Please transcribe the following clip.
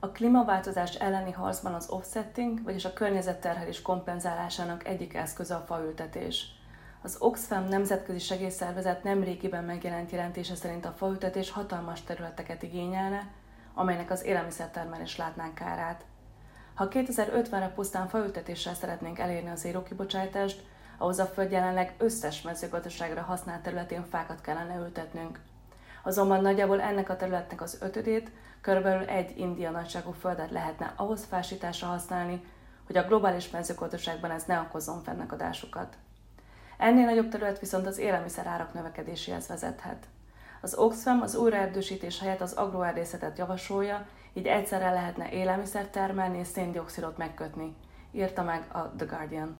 A klímaváltozás elleni harcban az offsetting, vagyis a környezetterhelés kompenzálásának egyik eszköze a faültetés. Az Oxfam nemzetközi segélyszervezet nemrégiben megjelent jelentése szerint a faültetés hatalmas területeket igényelne, amelynek az élelmiszertermelés látnánk kárát. Ha 2050-re pusztán faültetéssel szeretnénk elérni a zéró kibocsátást, ahhoz a föld jelenleg összes mezőgazdaságra használt területén fákat kellene ültetnünk. Azonban nagyjából ennek a területnek az ötödét, körülbelül egy India nagyságú földet lehetne ahhoz fásításra használni, hogy a globális mezőgazdaságban ez ne okozzon fennakadásokat. Ennél nagyobb terület viszont az élelmiszerárak növekedéséhez vezethet. Az Oxfam az újraerdősítés helyett az agroerdészetet javasolja, így egyszerre lehetne élelmiszert termelni és széndioxidot megkötni, írta meg a The Guardian.